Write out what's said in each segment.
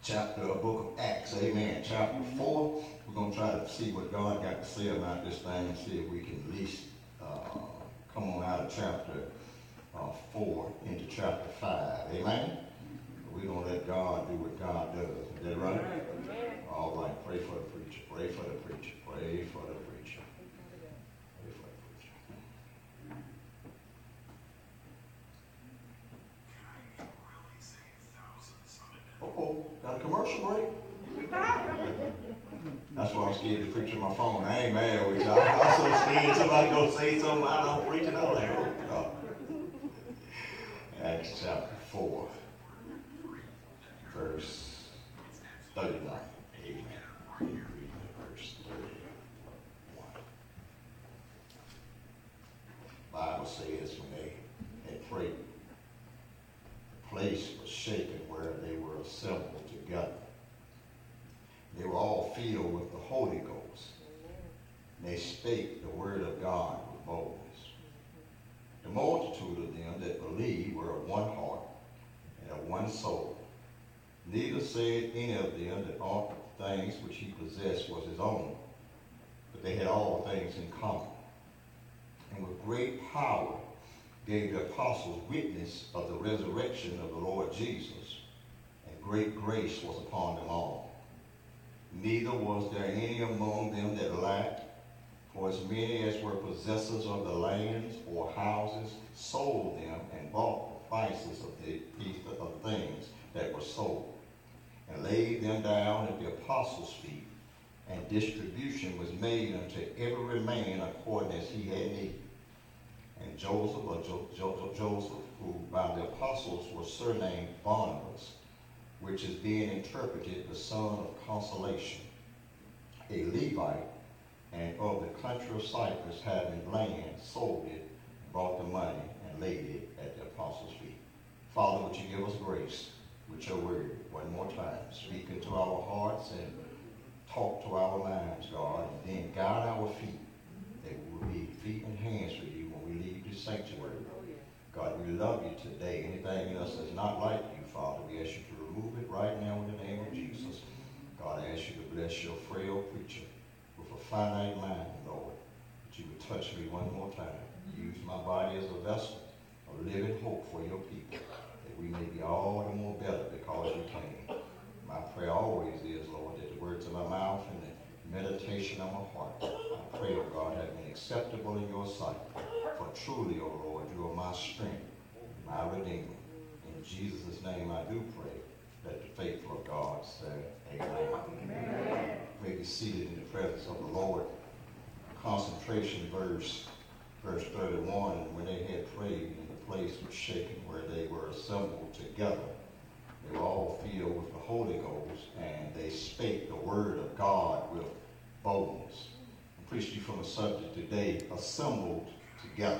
book of Acts, amen, chapter 4. We're going to try to see what God got to say about this thing and see if we can at least come on out of chapter 4 into chapter 5, amen. We're going to let God do what God does. Is that right? All right, pray for the preacher, pray for the preacher, pray for the preacher. Pray for the preacher. Uh-oh, got a commercial break? That's why I'm scared to preach on my phone. I ain't mad with y'all. I'm so scared somebody gonna say something I don't preach it. I'm like, oh God. Acts chapter 4, verse 39. Amen. Reading verse 31. The Bible says when they had prayed, the place was shaken where they were assembled together. They were all filled with the Holy Ghost. And they spake the word of God with boldness. The multitude of them that believed were of one heart and of one soul. Neither said any of them that all things which he possessed was his own, but they had all things in common. And with great power gave the apostles witness of the resurrection of the Lord Jesus, and great grace was upon them all. Neither was there any among them that lacked, for as many as were possessors of the lands or houses sold them and bought the prices of the things that were sold, and laid them down at the apostles' feet, and distribution was made unto every man according as he had need. And Joseph, who by the apostles was surnamed Barnabas, which is being interpreted the son of consolation, a Levite, and of the country of Cyprus, having land, sold it, brought the money, and laid it at the apostles' feet. Father, would you give us grace with your word one more time? Speak into our hearts and talk to our minds, God, and then guide our feet, that we will be feet and hands for you when we leave this sanctuary. God, we love you today. Anything in us that's not like you, Father, we ask you to remove it right now in the name of Jesus. God, I ask you to bless your frail preacher with a finite mind, Lord, that you would touch me one more time. Use my body as a vessel of living hope for your people, that we may be all the more better because you came. My prayer always is, Lord, that the words of my mouth and the meditation of my heart, I pray, oh God, have been acceptable in your sight. For truly, O Lord, you are my strength, my Redeemer. In Jesus' name I do pray. Let the faithful of God say amen. Amen. You may be seated in the presence of the Lord. Concentration verse 31. When they had prayed, and the place was shaken where they were assembled together, they were all filled with the Holy Ghost, and they spake the word of God with boldness. I'm preaching you from a subject today, assembled together.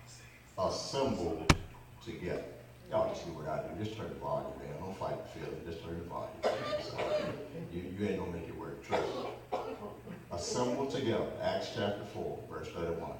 Assembled together. Y'all just do what I do. Just turn the volume down. Don't fight the feeling. Just turn the volume down. You ain't going to make it work. Trust me. Assembled together. Acts chapter 4, verse 31.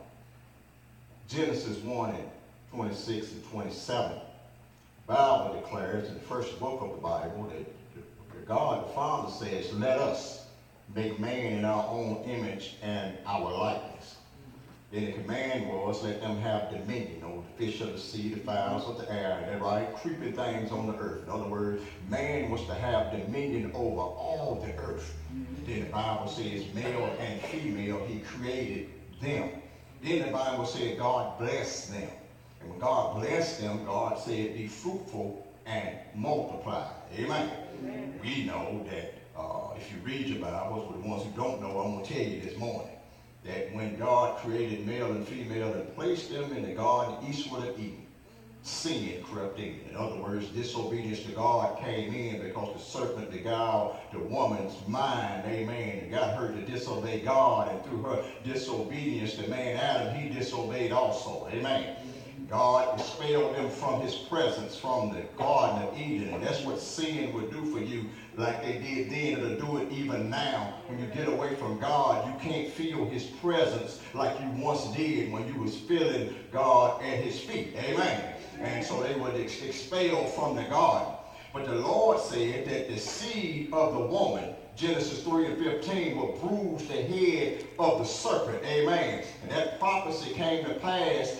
Genesis 1 and 26 and 27. The Bible declares in the first book of the Bible that God the Father says, let us make man in our own image and our likeness. Then the command was, let them have dominion over the fish of the sea, the fowls of the air, and right, creeping things on the earth. In other words, man was to have dominion over all the earth. Then the Bible says, male and female, he created them. Then the Bible said God blessed them. And when God blessed them, God said, be fruitful and multiply. Amen. Amen. We know that if you read your Bibles, for the ones who don't know, I'm going to tell you this morning, that when God created male and female and placed them in the garden eastward of Eden, sin crept in. In other words, disobedience to God came in because the serpent beguiled the woman's mind, amen, and got her to disobey God, and through her disobedience to man Adam, he disobeyed also, amen. God expelled them from his presence from the Garden of Eden. And that's what sin would do for you, like they did then, it'll do it even now. When you get away from God, you can't feel his presence like you once did when you was feeling God at his feet. Amen. And so they were expelled from the garden. But the Lord said that the seed of the woman, Genesis 3 and 15, will bruise the head of the serpent. Amen. And that prophecy came to pass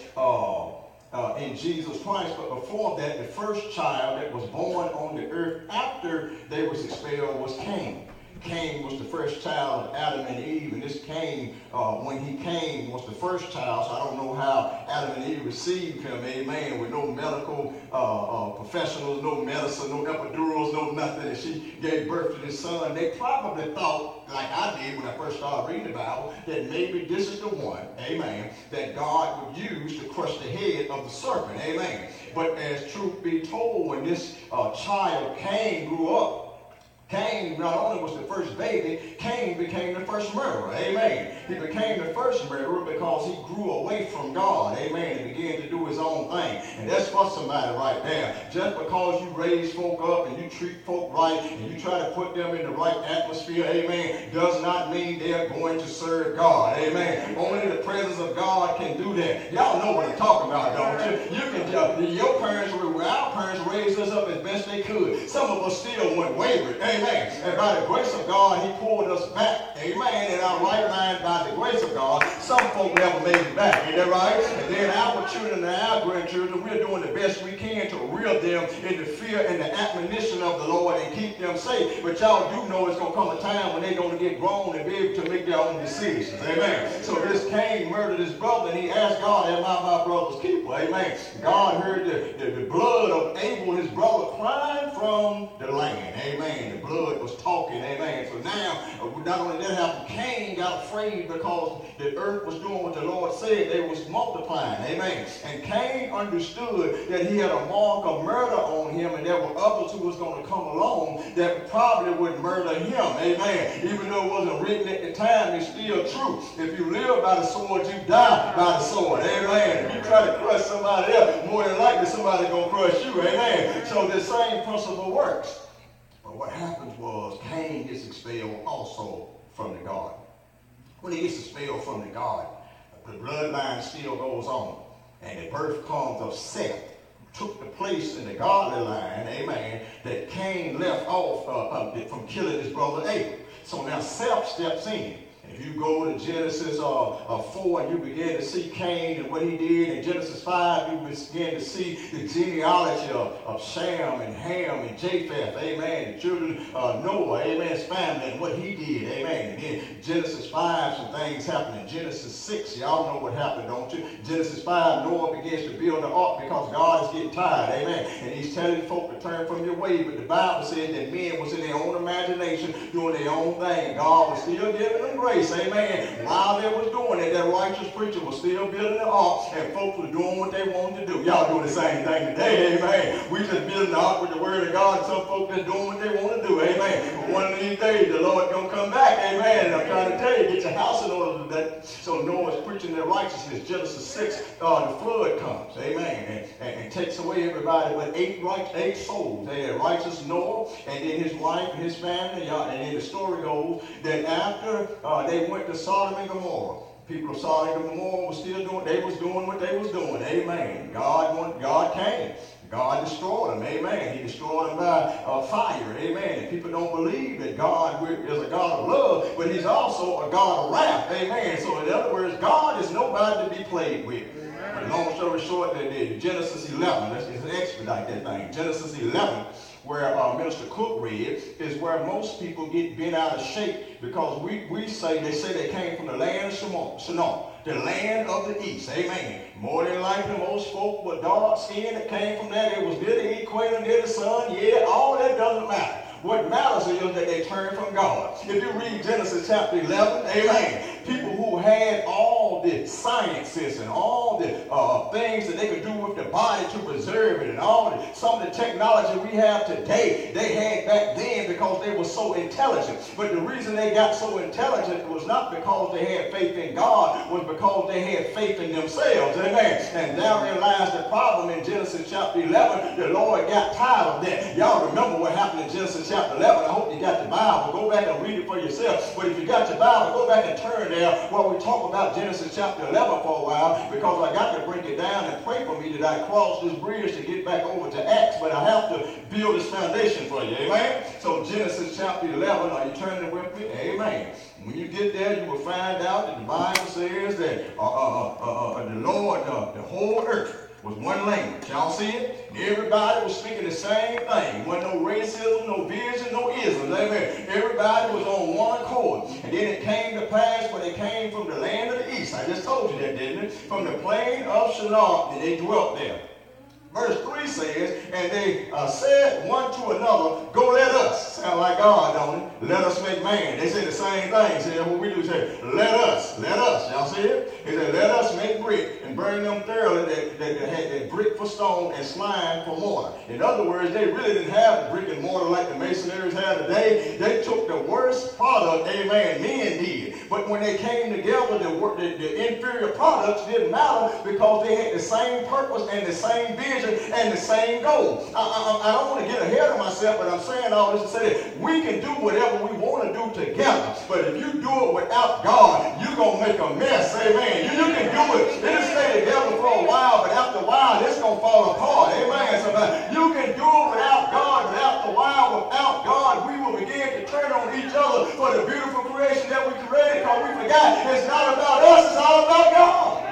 in Jesus Christ. But before that, the first child that was born on the earth after they was expelled was Cain. Cain was the first child of Adam and Eve, and this Cain, when he came, was the first child, so I don't know how Adam and Eve received him, amen, with no medical professionals, no medicine, no epidurals, no nothing, and she gave birth to this son. They probably thought, like I did when I first started reading the Bible, that maybe this is the one, amen, that God would use to crush the head of the serpent, amen. But as truth be told, when this child, Cain, grew up, Cain not only was the first baby, Cain became the first murderer. Amen. He became the first murderer because he grew away from God. Amen. And began to do his own thing. And that's for somebody right there. Just because you raise folk up and you treat folk right and you try to put them in the right atmosphere, amen, does not mean they're going to serve God. Amen. Only the presence of God can do that. Y'all know what I'm talking about, don't you? You can your parents, our parents raised us up as best they could. Some of us still went wayward. Amen. And by the grace of God, he pulled us back. Amen. In our right mind, by the grace of God, some folk never made it back. Ain't that right? And then our children and our grandchildren, we're doing the best we can to reel them in the fear and the admonition of the Lord and keep them safe. But y'all do know it's going to come a time when they're going to get grown and be able to make their own decisions. Amen. So this Cain murdered his brother, and he asked God, am I my brother's keeper? Amen. God heard the blood of Abel, his brother, crying from the land. Amen. The blood was talking. Amen. So now, not only that happened, Cain got afraid because the earth was doing what the Lord said. They was multiplying. Amen. And Cain understood that he had a mark of murder on him, and there were others who was going to come along that probably would murder him. Amen. Even though it wasn't written at the time, it's still true. If you live by the sword, you die by the sword. Amen. If you try to crush somebody else, more than likely somebody's going to crush you. Amen. So the same principle works. But what happens was Cain gets expelled also from the garden. When he gets expelled from the garden, the bloodline still goes on. And the birth comes of Seth, who took the place in the godly line, amen, that Cain left off from killing his brother Abel. So now Seth steps in. If you go to Genesis 4 and you begin to see Cain and what he did, in Genesis 5 you begin to see the genealogy of Shem and Ham and Japheth, amen, the children of Noah, amen, his family and what he did, amen. And then Genesis 5, some things happen. In Genesis 6, y'all know what happened, don't you? Genesis 5, Noah begins to build the ark because God is getting tired, amen. And he's telling folk to turn from your way, but the Bible says that men was in their own imagination doing their own thing. God was still giving them grace. Amen. While they was doing it, that righteous preacher was still building the ark, and folks were doing what they wanted to do. Y'all doing the same thing today, amen. We just building the ark with the word of God, and some folks just doing what they want to do, amen. But one of these days, the Lord gonna come back, amen. And I'm trying to tell you, get your house in order today. So Noah's preaching their righteousness. Genesis 6, the flood comes, amen, and takes away everybody but eight souls. They had righteous Noah, and then his wife and his family, and then the story goes that after they went to Sodom and Gomorrah. People of Sodom and Gomorrah was still doing, they was doing what they was doing. Amen. God came. God destroyed them. Amen. He destroyed them by fire. Amen. And people don't believe that God is a God of love, but he's also a God of wrath. Amen. So in other words, God is nobody to be played with. But long story short, Genesis 11, let's just expedite that thing. Genesis 11, where Minister Cook read, is where most people get bent out of shape because they say they came from the land of Shinar, the land of the east. Amen. More than likely, most folk were dark skinned that came from there. It was near the equator, near the sun. Yeah, all that doesn't matter. What matters is that they turn from God. If you read Genesis chapter 11, amen, people who had all the sciences and all the things that they could do with the body to preserve it and some of the technology we have today, they had back then because because they were so intelligent. But the reason they got so intelligent was not because they had faith in God, was because they had faith in themselves. Amen. And therein lies the problem in Genesis chapter 11. The Lord got tired of that. Y'all remember what happened in Genesis chapter 11. I hope you got your Bible. Go back and read it for yourself. But if you got your Bible, go back and turn there while we talk about Genesis chapter 11 for a while, because I got to break it down and pray for me that I cross this bridge to get back over to Acts, but I have to build this foundation for you. Amen. So Genesis chapter 11, are you turning with me? Amen. When you get there, you will find out that the Bible says that the Lord, the whole earth was one language. Y'all see it? Everybody was speaking the same thing. Wasn't no racism, no vision, no isms. Amen. Everybody was on one accord. And then it came to pass when they came from the land of the east. I just told you that, didn't it? From the plain of Shinar, and they dwelt there. Verse 3 says, and they said one to another, go let us. Sound like God, don't it? Let us make man. They said the same thing. Say what we do. Say, let us. Y'all see it? They said, let us make brick and burn them thoroughly that had that brick for stone and slime for mortar. In other words, they really didn't have the brick and mortar like the masonaries have today. They took the worst product, amen, men did. But when they came together, the inferior products didn't matter because they had the same purpose and the same vision and the same goal. I don't want to get ahead of myself, but I'm saying all this to say that we can do whatever we want to do together. But if you do it without God, you're going to make a mess. Amen. You can do it. It'll stay together for a while, but after a while, it's going to fall apart. Amen. So you can do it without God, but after a while, without God, we will begin to turn on each other for the beautiful creation that we created, because we forgot it's not about us, it's all about God.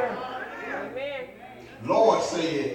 Amen. Lord said,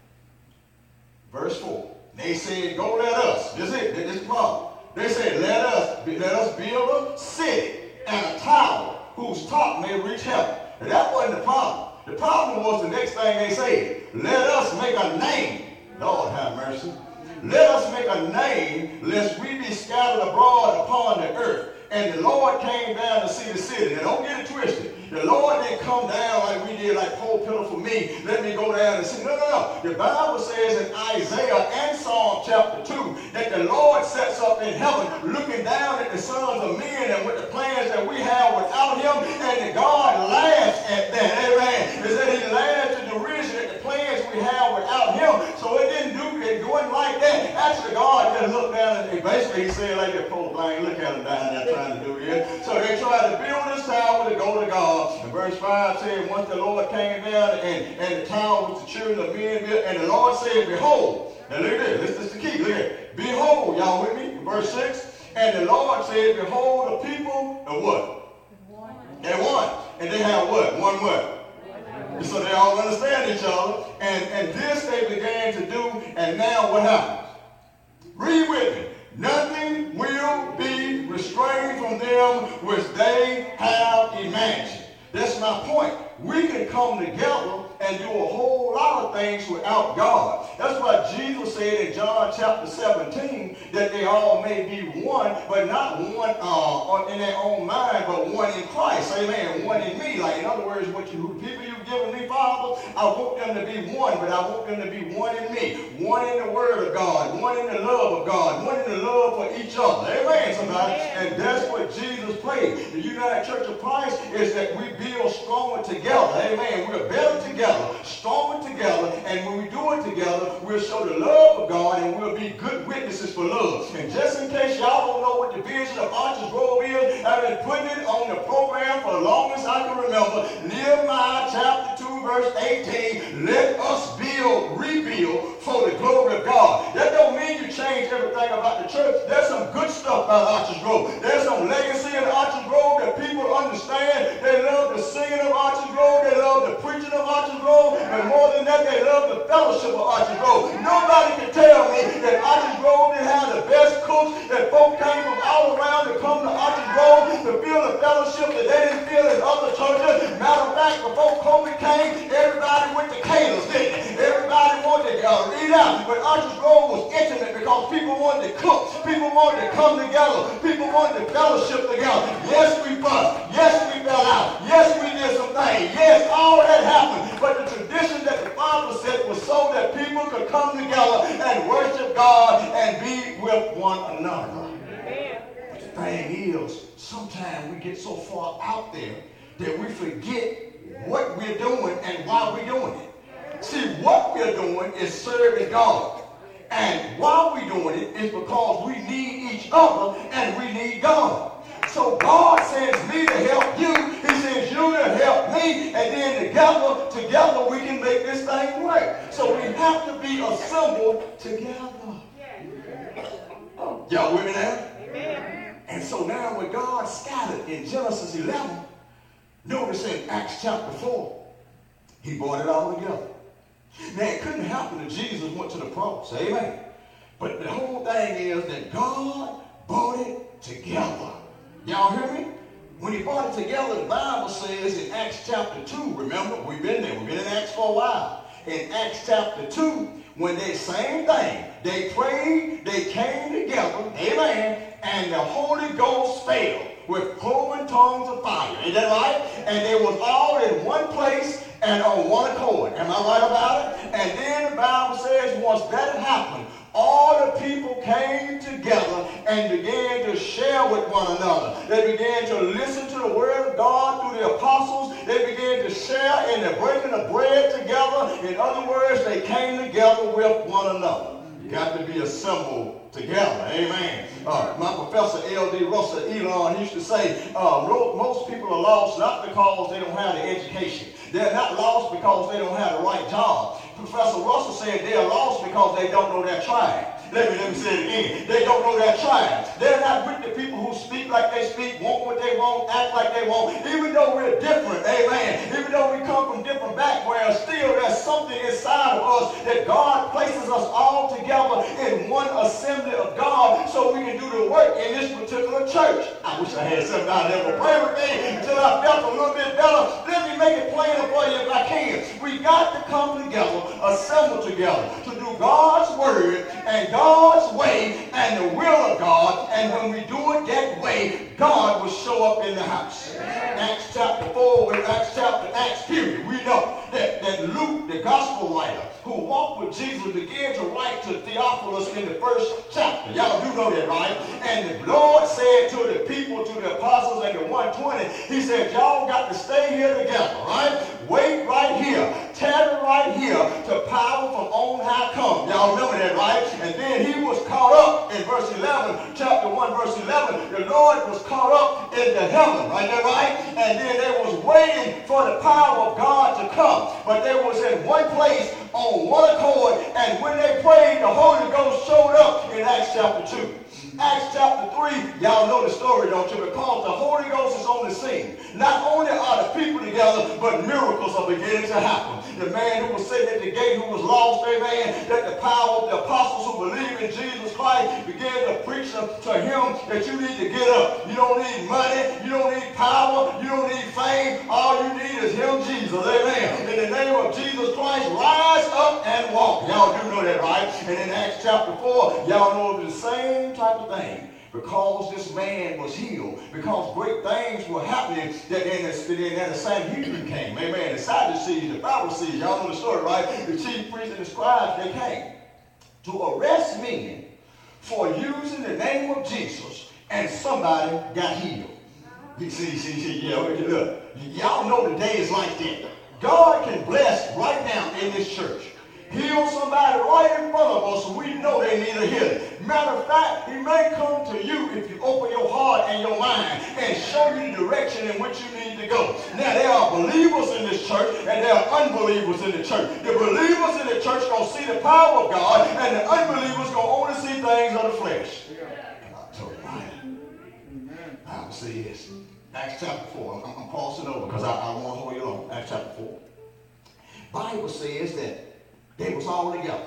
verse 4, they said, go let us. This is it. This is the problem. They said, let us build a city and a tower whose top may reach heaven. And that wasn't the problem. The problem was the next thing they said. Let us make a name. Lord have mercy. Let us make a name, lest we be scattered abroad upon the earth. And the Lord came down to see the city. Now don't get it twisted. The Lord didn't come down like we did, like poor pitiful me. Let me go down and see. No. The Bible says in Isaiah and Psalm chapter 2 that the Lord sets up in heaven looking down at the sons of men and with the plans that we have without him. And that God laughs at that. Amen. It said he laughs in derision at the plans we have without him. So it didn't do it going like that. Actually, God just looked down and basically he said like that poor blind, look at him down there trying to do it. So they tried to build this tower to go to God. And verse 5 said, once the Lord came down and the tower which the children of men built, and the Lord said, behold. Now look at this. This is the key. Look at it. Behold, y'all with me? Verse 6. And the Lord said, behold, the people are what? One. They're one. And they have what? One what? So they all understand each other. And this they began to do. And now what happens? Read with me. Nothing will be restrained from them which they have imagined. That's my point. We can come together and do a whole lot of things without God. That's why Jesus said in John chapter 17 that they all may be one, but not one in their own mind, but one in Christ. Amen. One in me. Like in other words, the people you've given me, Father, I want them to be one, but I want them to be one in me. One in the Word of God. One in the love of God. One in the love for each other. Amen, somebody. And that's what Jesus prayed. The United Church of Christ is that we build stronger together. Amen. We're better together, stronger together, and when we do it together, we'll show the love of God and we'll be good witnesses for love. And just in case y'all don't know what the vision of Arches Grove is, I've been putting it on the program for the longest I can remember. Nehemiah chapter 2, verse 18, let us rebuild for the glory of God. That don't mean you change everything about the church. There's some good stuff about Arches Grove. There's some legacy in Arches Grove that people understand. They love the singing of Arches Grove. They love the preaching of Arches Grove. And more than that, they love the fellowship of Arches Grove. Nobody can tell me that Arches Grove didn't have the best cooks, that folk came from all around to come to Arches Grove to feel the fellowship that they didn't feel in other churches. Matter of fact, before COVID came, everybody went to Cater's, didn't they? Everybody wanted to read out. But Arches Grove was intimate because people wanted to cook. People wanted to come together. People wanted to fellowship together. Yes, we fussed. Yes, we fell out. Yes, we did some things. Yes, all that happened. But the tradition that the opposite was so that people could come together and worship God and be with one another. But the thing is, sometimes we get so far out there that we forget what we're doing and why we're doing it. See, what we're doing is serving God. And why we're doing it is because we need each other and we need God. So God sends me to help you. He sends you to help me. And then together we can make this thing work. So we have to be assembled together. Y'all with me now? Amen. And so now when God scattered in Genesis 11, notice in Acts chapter 4, he brought it all together. Now it couldn't happen that Jesus went to the cross. Amen. But the whole thing is that God brought it together. Y'all hear me? When he brought it together, the Bible says in Acts chapter 2, remember, we've been there. We've been in Acts for a while. In Acts chapter 2, when they same thing, they prayed, they came together, amen, and the Holy Ghost fell with cloven tongues of fire. Is that right? And they was all in one place and on one accord. Am I right about it? And then the Bible says once that happened, all the people came together and began to share with one another. They began to listen to the word of God through the apostles. They began to share in the breaking of bread together. In other words, they came together with one another. You got to be assembled together. Amen. My professor, L.D. Russell Elon, he used to say, most people are lost not because they don't have the education. They're not lost because they don't have the right job. Professor Russell said they're lost because they don't know their tribe. Let me say it again. They don't know their tribe. They're not with the people who speak like they speak, want what they want, act like they want. Even though we're different, amen. Even though we come from different backgrounds, still there's something inside of us that God places us all together in one assembly of God so we can do the work in this particular church. I wish I had something out there to pray with me until I felt a little bit better. Let me make it plainer for you if I can. We got to come together, assemble together to do God's word and God's way and the will of God, and when we do it that way, God will show up in the house. Acts chapter 4, Acts period, we know that Luke, the gospel writer, who walked with Jesus, began to write to Theophilus in the first chapter. Y'all do know that, right? And the Lord said to the people, to the apostles and the 120, he said, y'all got to stay here together, right? Wait right here. Tarry right here to power from on high come. Y'all remember that, right? And then he was caught up in verse 11, chapter 1, verse 11. The Lord was caught up into heaven, right there, right? And then they was waiting for the power of God to come. But they was in one place on one accord, and when they prayed, the Holy Ghost showed up in Acts chapter 2. Acts chapter 3, y'all know the story, don't you? Because the Holy Ghost is on the scene. Not only are the people together, but miracles are beginning to happen. The man who was sitting at the gate who was lost, amen, that the power of the apostles who believe in Jesus Christ began to preach to him that you need to get up. You don't need money. You don't need power. You don't need fame. All you need is him, Jesus, amen. In the name of Jesus Christ, rise up and walk. Y'all do know that, right? And in Acts chapter 4, y'all know the same type of thing. Because this man was healed, because great things were happening, that the Sanhedrin came. Amen. The Sadducees, the Pharisees, y'all know the story, right? The chief priests and the scribes, they came to arrest men for using the name of Jesus, and somebody got healed. Yeah, look. Y'all know the day is like that. God can bless right now in this church. Heal somebody right in front of us, so we know they need a healing. Matter of fact, he may come to you if you open your heart and your mind and show you the direction in which you need to go. Now, there are believers in this church and there are unbelievers in the church. The believers in the church going to see the power of God, and the unbelievers going to only see things of the flesh. I told you, right? Bible says, Acts chapter 4. I'm crossing over because I want to hold you long. Acts chapter 4. Bible says that they was all together.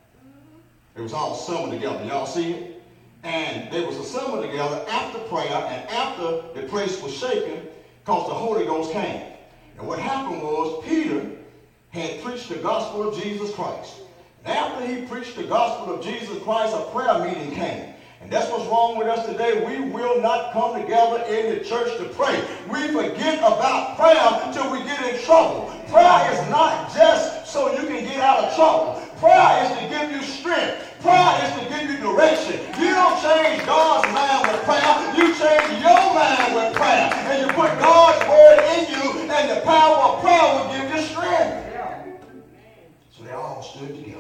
They was all assembled together. Y'all see it? And they was assembled together after prayer and after the place was shaken because the Holy Ghost came. And what happened was Peter had preached the gospel of Jesus Christ. And after he preached the gospel of Jesus Christ, a prayer meeting came. And that's what's wrong with us today. We will not come together in the church to pray. We forget about prayer until we get in trouble. Prayer is not just so you can get out of trouble. Prayer is to give you strength. Prayer is to give you direction. You don't change God's mind with prayer. You change your mind with prayer. And you put God's word in you, and the power of prayer will give you strength. So they all stood together.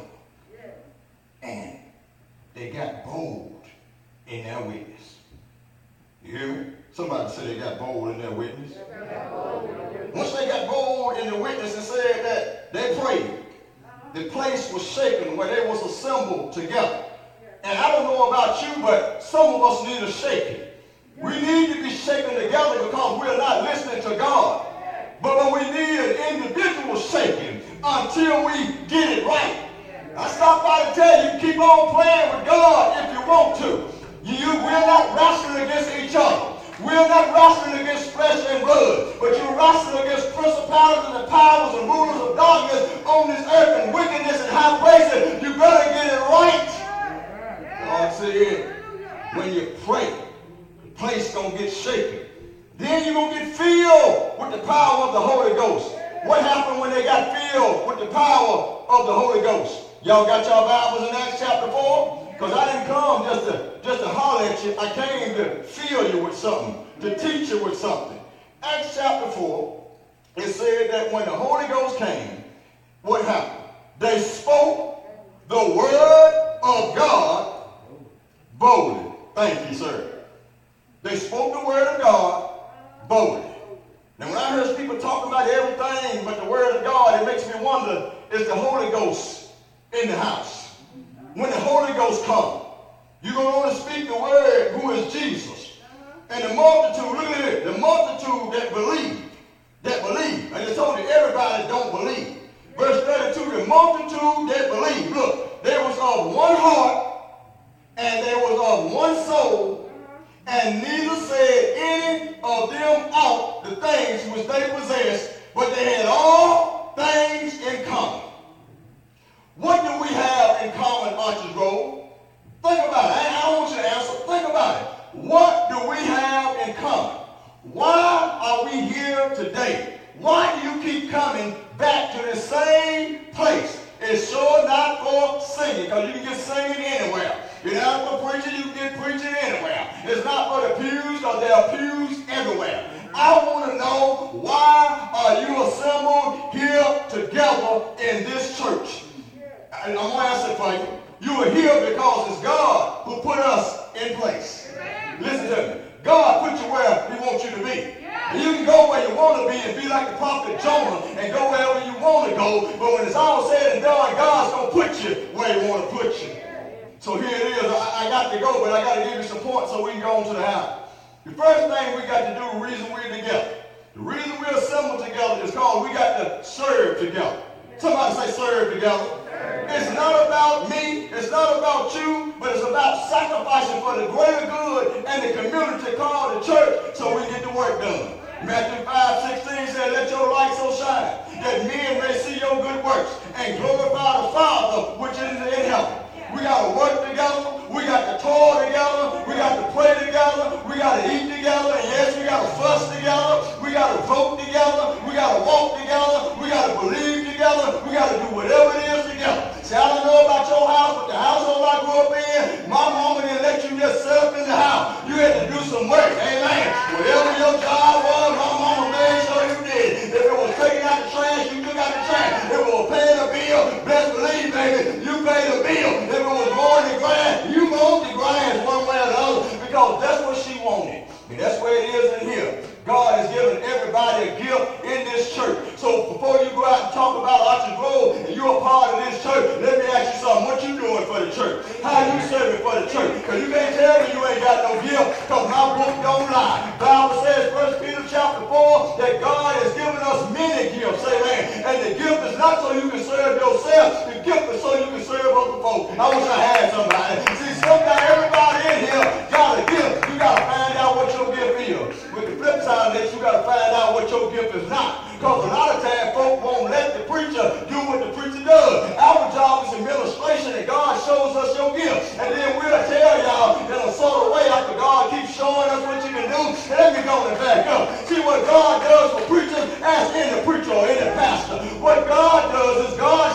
And they got bold in their witness. You hear me? Somebody said they got bold in their witness. Once they got bold in the witness and said that they prayed, the place was shaken where they was assembled together. And I don't know about you, but some of us need a shaking. We need to be shaken together because we're not listening to God. But we need an individual shaking until we get it right. I stopped by to tell you, keep on playing with God if you want to. We're not wrestling against each other. We're not wrestling against flesh and blood, but you're wrestling against principalities and powers and rulers of darkness on this earth and wickedness and high places. You better get it right. God said, when you pray, the place gonna get shaken. Then you're gonna get filled with the power of the Holy Ghost. What happened when they got filled with the power of the Holy Ghost? Y'all got your Bibles in Acts chapter 4? Because I didn't come just to holler at you. I came to fill you with something, to teach you with something. Acts chapter 4, it said that when the Holy Ghost came, what happened? They spoke the word of God boldly. Thank you, sir. They spoke the word of God boldly. Now, when I hear people talking about everything but the word of God, it makes me wonder, is the Holy Ghost in the house? When the Holy Ghost comes, you're going to only speak the word who is Jesus. And the multitude, look at it, the multitude that believe. I just told you, everybody don't believe. Verse 32, the multitude that believe. Look, they was of one heart, and they was of one soul, and neither said any of them out the things which they possessed, but they had all things in common. What do we have in common, Archers Grove? Think about it. I don't want you to answer. Think about it. What do we have in common? Why are we here today? Why do you keep coming back to the same place? It's sure not for singing, because you can get singing anywhere. You're not for preaching, you can get preaching anywhere. It's not for the pews, because there are pews everywhere. I want to know, why are you assembled here together in this church? I'm going to answer it for you. You are here because it's God who put us in place. Listen to me. God put you where he wants you to be. And you can go where you want to be and be like the prophet Jonah and go wherever you want to go. But when it's all said and done, God's going to put you where he wants to put you. So here it is. I got to go, but I got to give you some points so we can go on to the house. The first thing we got to do, the reason we're together, the reason we're assembled together is called we got to serve together. Somebody say serve together. It's not about me, it's not about you, but it's about sacrificing for the greater good and the community called the church so we get the work done. Matthew 5:16 said, let your light so shine that men may see your good works and glorify the Father which is in heaven. We got to work together. We got to toil together. We got to pray together. We got to eat together. And yes, we got to fuss together. We got to vote together. We got to walk together. We got to believe together. We got to do whatever it is together. See, I don't know about your house, but the household I grew up in, my mama didn't let you just sit up in the house. You had to do some work. Amen. Whatever your job was, my mama made sure you did. If it was taking out the trash, you took out the trash. If it was paying a bill, best believe, baby, you paid a bill. If it was mowing the grass, you mowed the grass one way or the other because that's what she wanted. And that's where it is in here. God has given everybody a gift in this church. So before you go out and talk about Archers Grove and you're a part of this church, let me ask you something. What you doing for the church? How you serving for the church? Because you can't tell me you ain't got no gift because my book don't lie. The Bible says, 1 Peter chapter 4, that God has given us many gifts. Amen. And the gift is not so you can serve yourself. The gift is so you can serve other folks. I wish I had somebody. See, sometimes everybody in here got a gift. You got to find out what your gift is. With the flip side of this, you got to find out what your gift is not. Because a lot of times folk won't let the preacher do what the preacher does. Our job is administration, and God shows us your gift. And then we'll tell y'all in a sort of way after God keeps showing us what you can do. And let me go and back up. See what God does for preachers, ask any preacher or any pastor. What God does is God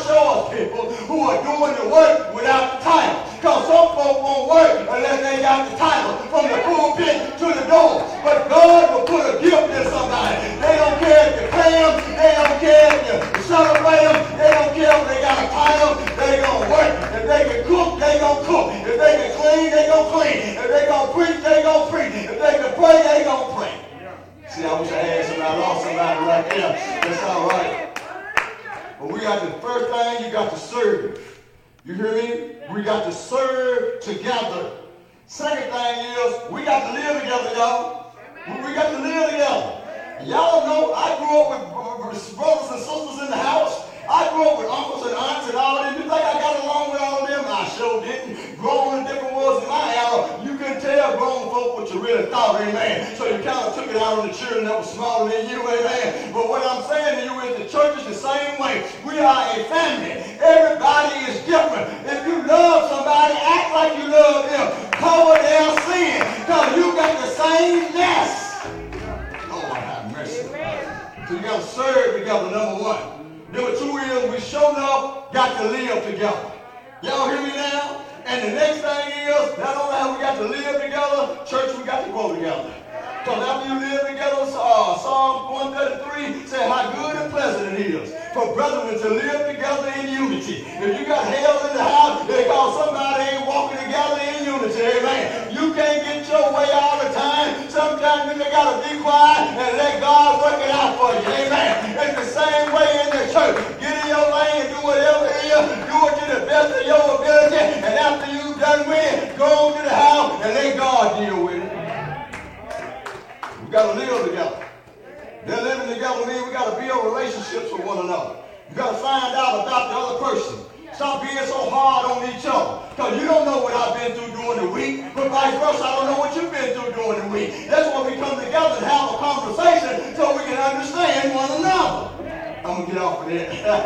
are doing the work without the title. Because some folk won't work unless they got the title from the pulpit to the door. But God will put a gift in somebody. They don't care if you pay them. They don't care if you celebrate them. They don't care if they got a title. They going to work. If they can cook, they going to cook. If they can clean, they going to clean. If they going to preach, they going to preach. If they can pray, they going to pray. See, I wish I had somebody. I lost somebody right there. That's all right. But we got the first thing, you got to serve. You hear me? We got to serve together. Second thing is, we got to live together, y'all. We got to live together. Y'all know I grew up with brothers and sisters in the house. I grew up with uncles and aunts and all of them. You think I got along with all of them? I sure didn't. Growing in different worlds in my era, you couldn't tell grown folk what you really thought, amen. So you kind of took it out on the children that were smaller than you, amen. But what I'm saying to you is the church is the same way. We are a family. Everybody is different. If you love somebody, act like you love them. Cover their sin. Because you got the same mess. Oh, I have mercy. So you got to serve together, number one. Number two is we sure enough got to live together. Y'all hear me now? And the next thing is, not only have we got to live together, church, we got to grow together. Because after you live together, Psalm 133 said how good and pleasant it is for brethren to live together in unity. If you got hell in the house, it's because somebody ain't walking together in unity, amen. You can't get your way all the time. Sometimes you got to be quiet and let God work it out for you, amen. It's the same way in the church. Get in your lane and do whatever it is. Do it to the best of your ability. And after you've done with it, go to the house and let God deal with it. We got to live together. Then living together means we got to build relationships with one another. You got to find out about the other person. Stop being so hard on each other. Because you don't know what I've been through during the week. But vice versa, I don't know what you've been through during the week. That's why we come together and have a conversation so we can understand one another. I'm going to get off of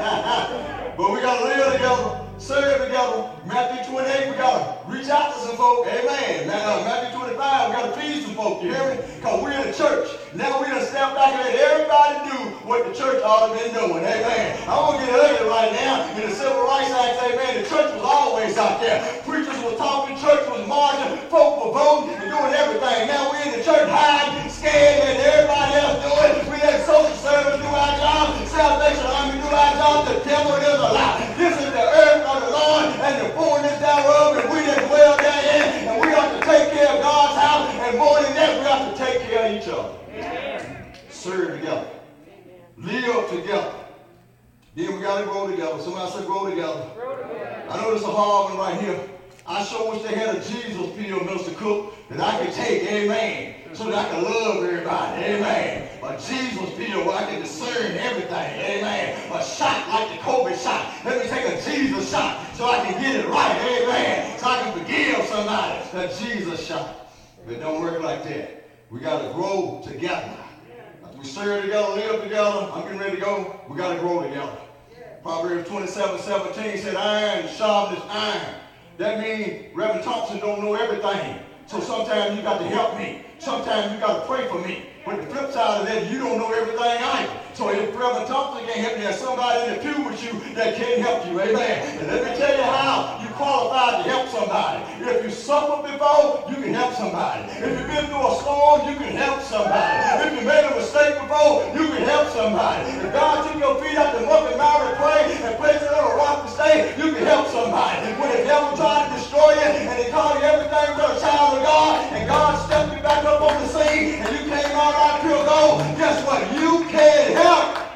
that. But we got to live together, serve together. Matthew 28, we got to reach out to some folk. Amen. Matthew 25, we got to feed some folk. You hear me? Because we're in the church. Now we done step back and let everybody do what the church ought to been doing. Amen. I want to get ugly right now. In the Civil Rights Act, amen, the church was always out there. Preachers were talking, church was marching, folk were voting and doing everything. Now we're in the church hiding, scared, and everybody else do it. We let social service do our job, Salvation Army do our job. The devil is a lie. This is the earth of the Lord and the fullness thereof, and we that dwell therein, and we have to take care of God's house, and more than that, we have to take care of each other. Amen. Serve together. Amen. Live together. Then we got to grow together. Somebody say grow together. Grow together. I know there's a hard one right here. I sure wish they had a Jesus pill, Mr. Cook, that I could take, amen, so that I can love everybody, amen. A Jesus pill where I can discern everything, amen. A shot like the COVID shot. Let me take a Jesus shot so I can get it right, amen. So I can forgive somebody. A Jesus shot. But it don't work like that. We got to grow together. We serve together, live together. I'm getting ready to go. We got to grow together. Proverbs 27:17 said, iron sharpens iron. That means Reverend Thompson don't know everything. So sometimes you got to help me. Sometimes you got to pray for me. But the flip side of that, you don't know everything either. So if Reverend Thompson can't help you, there's somebody in the pew with you that can help you. Amen. And let me tell you how you qualified to help somebody. If you suffered before, you can help somebody. If you've been through a storm, you can help somebody. If you made a mistake before, you can help somebody. If God took your feet out the muck and miry clay and placed it on a rock to stay, you can help somebody. When the devil tried to destroy you and he called you everything but a child of God, and God stepped you back up on the scene and you came out like pure gold, guess what? You can help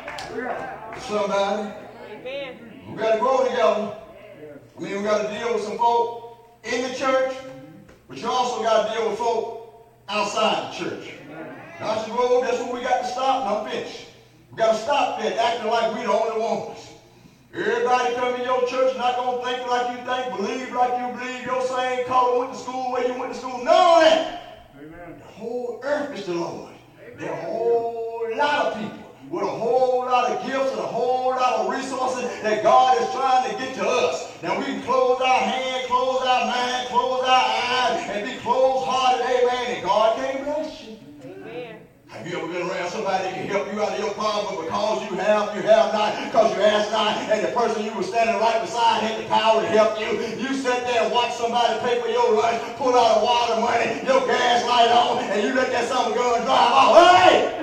somebody. Amen. We got to grow together. I mean, we got to deal with some folk in the church, but you also got to deal with folk outside the church. Now, I said, well, that's what we got to stop, and I'm finished. We got to stop that acting like we the only ones. Everybody come to your church not going to think like you think, believe like you believe, your same color, went to school where you went to school. None of that. Amen. The whole earth is the Lord. There are a whole lot of people with a whole lot of gifts and a whole lot of resources that God is trying to get to us. Now we can close our hands, close our mind, close our eyes, and be closed-hearted, amen, and God can't bless you. Amen. Have you ever been around somebody that can help you out of your problem, but because you have not, not because you asked not, and the person you were standing right beside had the power to help you. You sat there and watched somebody pay for your lunch, pull out a water money, your gas light on, and you let that something go and drive off. Hey!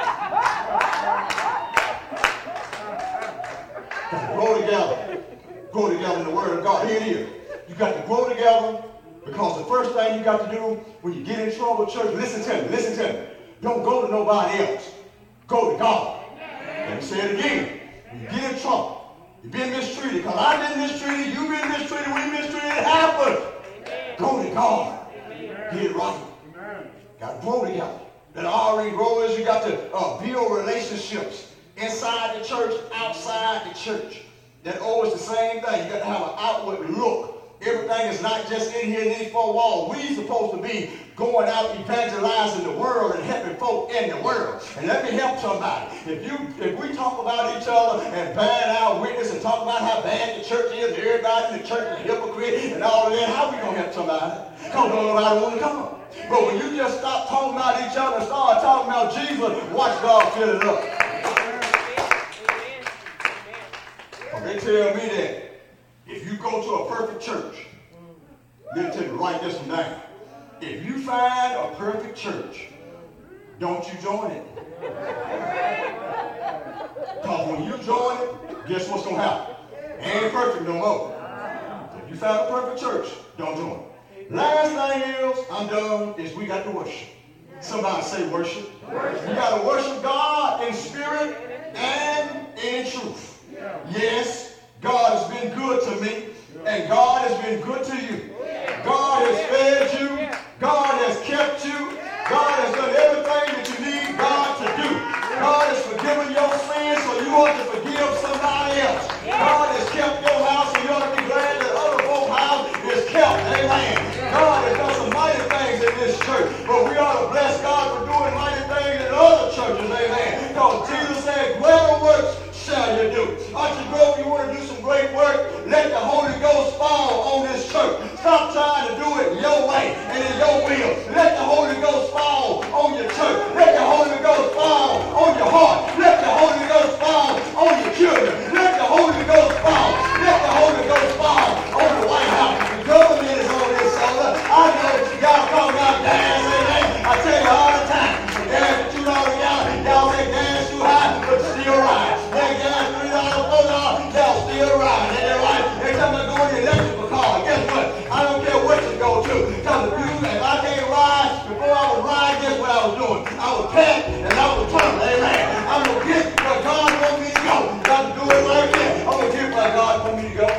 Got to grow together. Grow together in the Word of God. Here it is. You got to grow together because the first thing you got to do when you get in trouble, church, listen to me, listen to me. Don't go to nobody else. Go to God. Let me say it again. When you get in trouble, you've been mistreated, because I've been mistreated, you've been mistreated, we mistreated, it happened. Go to God. Get it right. Got to grow together. That already grow is you got to build relationships inside the church, outside the church. That always the same thing. You got to have an outward look. Everything is not just in here in these four walls. We're supposed to be going out evangelizing the world and helping folk in the world. And let me help somebody. If we talk about each other and ban our witness and talk about how bad the church is, and everybody in the church is a hypocrite and all of that, how are we going to help somebody? Because nobody want to come. But when you just stop talking about each other and start talking about Jesus, watch God fill it up. Well, they tell me that if you go to a perfect church, let me tell you, write this one down. If you find a perfect church, don't you join it. Because when you join it, guess what's going to happen? It ain't perfect no more. If you find a perfect church, don't join it. Last thing is, I'm done, is we got to worship. Somebody say worship. You got to worship God in spirit and in truth. Yes, God has been good to me, and God has been good to you. God has fed you. God has kept you. God has done everything that you need God to do. God has forgiven your sins, so you ought to forgive somebody else. God has kept your house, so you ought to be glad that other folks' house is kept. Amen. God has done some mighty things in this church, but we ought to bless God for doing mighty things in other churches. Amen. Because Jesus said, greater works shall you do. Archie Grove, you want to do some great work, let the Holy Ghost fall on this church. Stop trying to do it your way and in your will. Let the Holy Ghost fall on your church. Let the Holy Ghost fall on your heart. Let the Holy Ghost fall on your children. Let the Holy Ghost fall. Let the Holy Ghost fall on the White House. The government is on this solar. I know y'all talking about gas, amen. I tell you all the time, gas for $2 a gallon. Y'all say gas too high, but still ride. That gas $3, $4, y'all still ride. Ain't that right? Every time I go in the electrical car, guess what? I don't care what you go to. Because if I can't ride, before I would ride, guess what I was doing? I would pack and I would turn. Amen. I'm going to get where God wants me to go. Got to do it like that. I'm going to get where God wants me to go.